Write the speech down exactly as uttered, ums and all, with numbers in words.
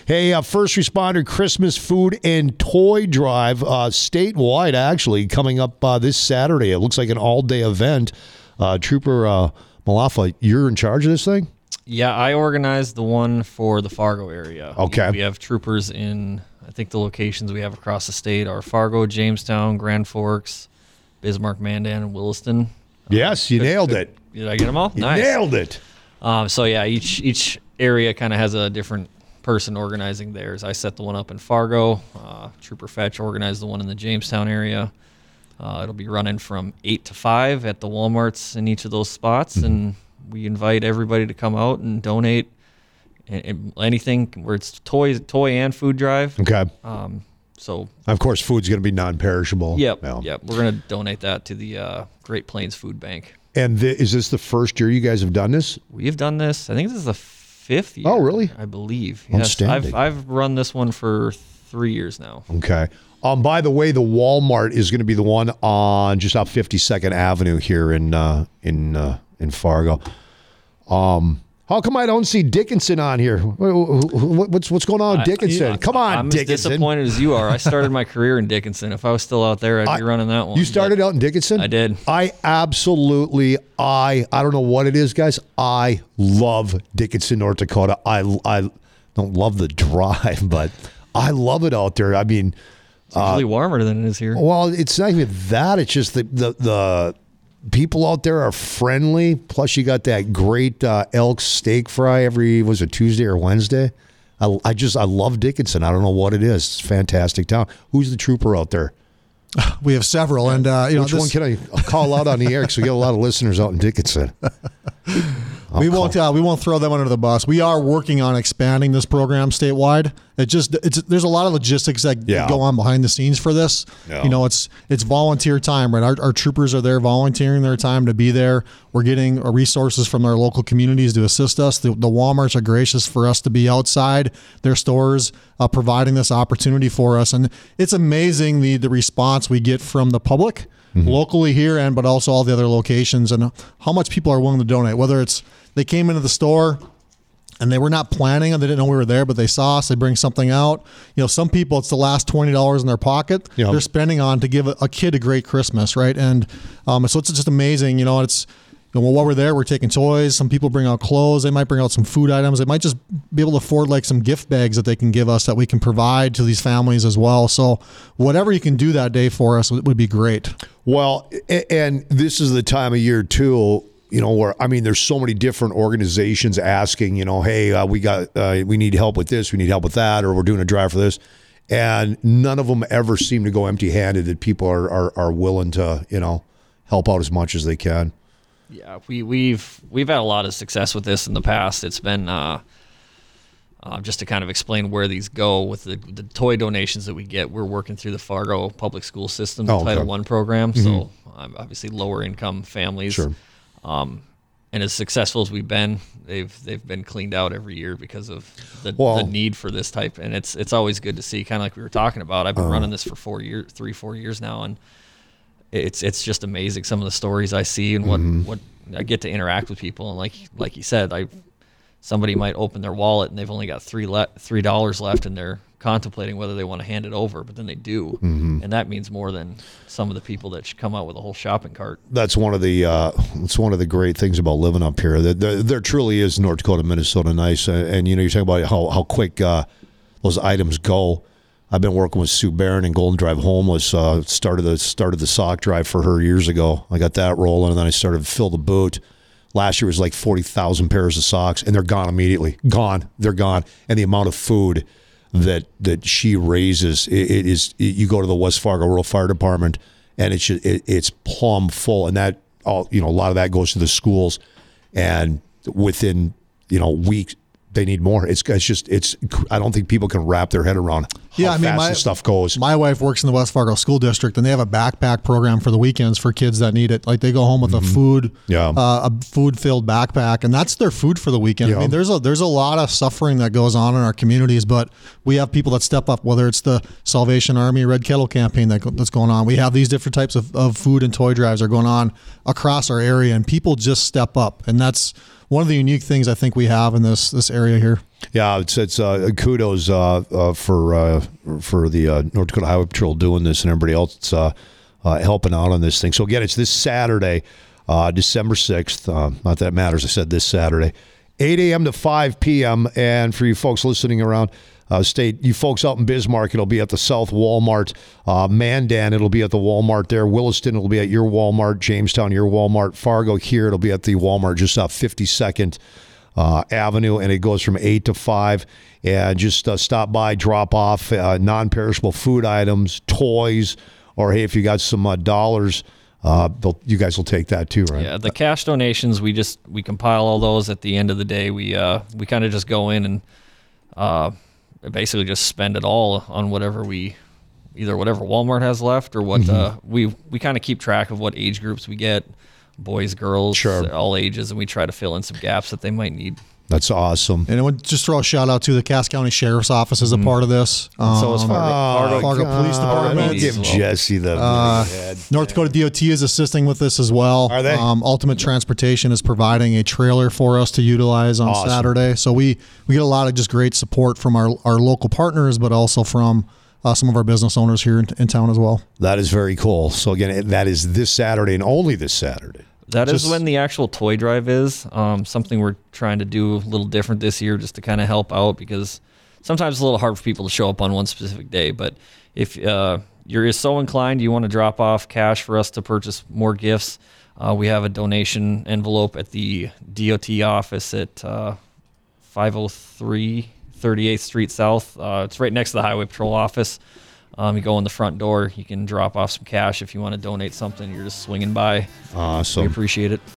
Hey, uh, First Responder Christmas Food and Toy Drive, uh, statewide actually, coming up uh, this Saturday. It looks like an all-day event. Uh, Trooper uh, Malafa, you're in charge of this thing? Yeah, I organized the one for the Fargo area. Okay. We, we have troopers in, I think the locations we have across the state are Fargo, Jamestown, Grand Forks, Bismarck, Mandan, and Williston. Yes, you Could- nailed could- it. Did I get them all? You Nice. nailed it. Um, so yeah, each each area kind of has a different person organizing theirs. I set the one up in Fargo. Uh, Trooper Fetch organized the one in the Jamestown area. Uh, it'll be running from eight to five at the Walmarts in each of those spots, Mm-hmm. and we invite everybody to come out and donate and, and anything where it's toy toy and food drive. Okay. Um, so Of course, food's going to be non-perishable. yep, Yeah. yep, we're gonna donate that to the uh, Great Plains Food Bank. And th- is this the first year you guys have done this? We've done this. I think this is the fifth year. Oh, really? I believe. Yes, Outstanding. I've I've run this one for three years now. Okay. Um. By the way, the Walmart is going to be the one on just off fifty-second Avenue here in uh, in uh, in Fargo. Um. How come I don't see Dickinson on here? What- What's what's going on with Dickinson? I- Come on, I'm Dickinson. as disappointed as you are. I started my career in Dickinson. If I was still out there, I'd I- be running that one. You started but out in Dickinson? I did. I absolutely, I, I don't know what it is, guys. I love Dickinson, North Dakota. I, I don't love the drive, but I love it out there. I mean, It's usually warmer than it is here. well, it's not even that. It's just the, the, the people out there are friendly. Plus, you got that great uh, elk steak fry every, was it Tuesday or Wednesday? I, I just, I love Dickinson. I don't know what it is. It's a fantastic town. Who's the trooper out there? We have several, and uh, you know, Which this, one can I call out on the air? Because we get a lot of listeners out in Dickinson. we won't uh, we won't throw them under the bus. We are working on expanding this program statewide. It just it's there's a lot of logistics that Yeah. go on behind the scenes for this. Yeah. You know, it's it's volunteer time, right? Our, our troopers are there volunteering their time to be there. We're getting uh, resources from our local communities to assist us. The, the Walmarts are gracious for us to be outside their stores, uh, providing this opportunity for us, and it's amazing the the response we get from the public. Mm-hmm. Locally here and but also all the other locations, and how much people are willing to donate, whether it's they came into the store and they were not planning and they didn't know we were there, but they saw us, they bring something out. You know, some people, it's the last twenty dollars in their pocket Yeah. they're spending on to give a, a kid a great Christmas, right? And um, so it's just amazing. You know, it's, you know, while we're there, we're taking toys. Some people bring out clothes. They might bring out some food items. They might just be able to afford like some gift bags that they can give us that we can provide to these families as well. So whatever you can do that day for us would would be great. Well, a- and this is the time of year too, you know, where I mean, there's so many different organizations asking, you know, hey, uh, we got, uh, we need help with this, we need help with that, or we're doing a drive for this, and none of them ever seem to go empty-handed. That people are are, are willing to, you know, help out as much as they can. Yeah, we we've we've had a lot of success with this in the past. It's been uh, uh, just to kind of explain where these go with the, the toy donations that we get. We're working through the Fargo public school system, the Oh, okay. Title One program. So um, obviously lower income families. Sure. Um, and as successful as we've been, they've they've been cleaned out every year because of the, Well- the need for this type. And it's it's always good to see, kind of like we were talking about. I've been Uh-huh. running this for four years, three four years now, and it's it's just amazing some of the stories I see and what, Mm-hmm. what I get to interact with people. And like like you said, I somebody might open their wallet and they've only got three le- three dollars left and they're contemplating whether they want to hand it over, but then they do, Mm-hmm. and that means more than some of the people that should come out with a whole shopping cart. That's one of the uh, that's one of the great things about living up here. That there, there truly is North Dakota, Minnesota nice, and, and you know, you're talking about how how quick uh, those items go. I've been working with Sue Barron and Golden Drive Homeless. Uh, started the started the sock drive for her years ago. I got that rolling, and then I started to fill the boot. Last year was like forty thousand pairs of socks, and they're gone immediately. Gone, they're gone. And the amount of food that that she raises, it, it is. It, you go to the West Fargo Rural Fire Department, and it's just, it, it's plumb full, and that all you know, a lot of that goes to the schools, and within you know weeks. They need more. It's, it's just, it's, I don't think people can wrap their head around how Yeah, I mean, fast my- this stuff goes. My wife works in the West Fargo School District, and they have a backpack program for the weekends for kids that need it. Like they go home with a food, Yeah. uh, a food-filled backpack, and that's their food for the weekend. Yeah. I mean, there's a there's a lot of suffering that goes on in our communities, but we have people that step up. Whether it's the Salvation Army Red Kettle campaign that, that's going on, we have these different types of, of food and toy drives that are going on across our area, and people just step up, and that's one of the unique things I think we have in this this area here. Yeah, it's it's uh, kudos uh, uh, for uh, for the uh, North Dakota Highway Patrol doing this and everybody else that's, uh, uh, helping out on this thing. So again, it's this Saturday, uh, December sixth. Uh, not that it matters. I said this Saturday, eight a.m. to five p.m. And for you folks listening around uh, state, you folks out in Bismarck, it'll be at the South Walmart. Uh, Mandan, it'll be at the Walmart there. Williston, it'll be at your Walmart. Jamestown, your Walmart. Fargo here, it'll be at the Walmart just off fifty-second Uh, Avenue, and it goes from eight to five. And just uh, stop by, drop off uh, non-perishable food items, toys, or hey, if you got some uh, dollars, uh, they'll, you guys will take that too, right? Yeah, the cash donations, we just we compile all those at the end of the day. We uh, we kind of just go in and uh, basically just spend it all on whatever we either whatever Walmart has left or what mm-hmm. uh, we we kind of keep track of what age groups we get. Boys, girls, sure. all ages, and we try to fill in some gaps that they might need. That's awesome. And I would just throw a shout out to the Cass County Sheriff's Office as a mm. part of this. Um, so as Fargo, Fargo, Fargo Police Department. Don't give well. Jesse the uh, head. North Dakota D O T is assisting with this as well. Are they? Um, Ultimate Transportation is providing a trailer for us to utilize on awesome. Saturday. So we, we get a lot of just great support from our, our local partners, but also from uh, some of our business owners here in, in town as well. That is very cool. So again, that is this Saturday and only this Saturday. That Just, is when the actual toy drive is. Um, something we're trying to do a little different this year just to kind of help out because sometimes it's a little hard for people to show up on one specific day. But if uh, you're so inclined, you want to drop off cash for us to purchase more gifts, uh, we have a donation envelope at the D O T office at uh, five oh three thirty-eighth Street South. Uh, it's right next to the Highway Patrol office. Um, you go in the front door. You can drop off some cash if you want to donate something. You're just swinging by. Awesome. We appreciate it.